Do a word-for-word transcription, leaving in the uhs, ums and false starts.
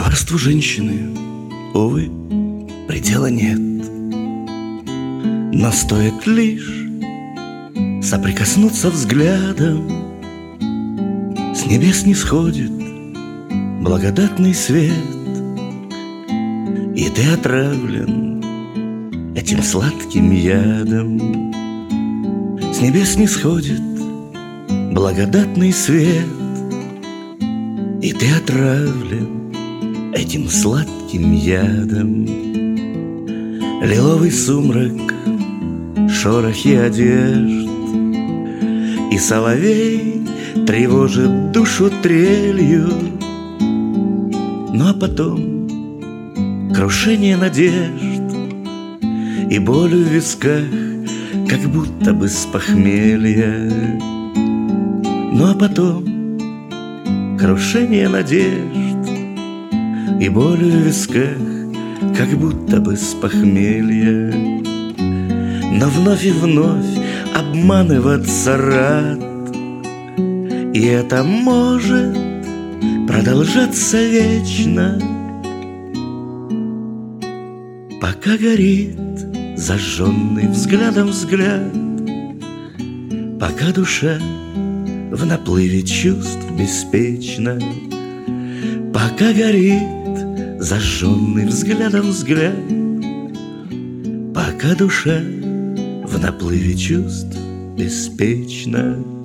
Коварству женщины, увы, предела нет. Но стоит лишь соприкоснуться взглядом, с небес нисходит благодатный свет, и ты отравлен этим сладким ядом. С небес нисходит благодатный свет, и ты отравлен этим сладким ядом. Лиловый сумрак, шорохи одежд, и соловей тревожит душу трелью. Ну а потом крушение надежд и боль в висках, как будто бы с похмелья. Ну а потом крушение надежд и боль в висках, как будто бы с похмелья. Но вновь и вновь обманываться рад, и это может продолжаться вечно, пока горит зажженный взглядом взгляд, пока душа в наплыве чувств беспечна, пока горит зажженный взглядом взгляд, пока душа в наплыве чувств беспечна.